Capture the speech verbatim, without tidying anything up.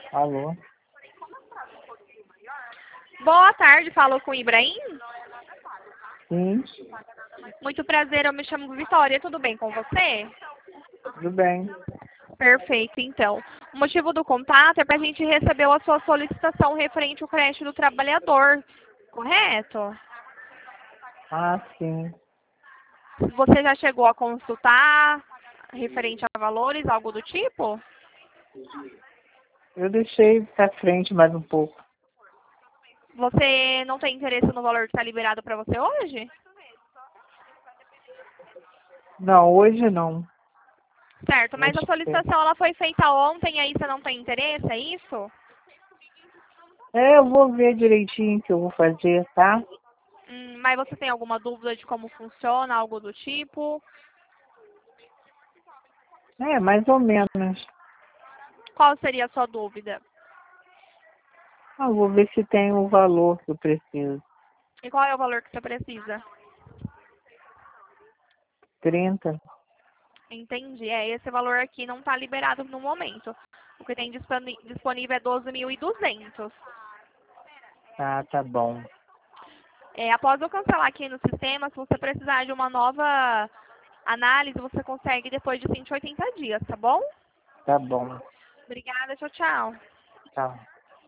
Alô? Boa tarde, falo com o Ibrahim. Sim, Muito prazer, eu me chamo Vitória, tudo bem com você? tudo bem. Perfeito, então. O motivo do contato é para a gente receber a sua solicitação referente ao creche do trabalhador, correto? Ah, sim. Você já chegou a consultar referente a valores, algo do tipo? Eu deixei pra frente mais um pouco. Você não tem interesse no valor que está liberado para você hoje? Não, hoje não. Certo, mas a Deixei. solicitação ela foi feita ontem, aí você não tem interesse, é isso? É, eu vou ver direitinho o que eu vou fazer, tá? Hum, mas você tem alguma dúvida de como funciona, algo do tipo? É, mais ou menos. Qual seria a sua dúvida? Ah, vou ver se tem o valor que eu preciso. E qual é o valor que você precisa? Trinta. Entendi. É, esse valor aqui não está liberado no momento. O que tem disponi- disponível é doze mil e duzentos. Ah, tá bom. É, após eu cancelar aqui no sistema, se você precisar de uma nova análise, você consegue depois de cento e oitenta dias, tá bom? Tá bom. Obrigada, tchau, tchau. Tchau.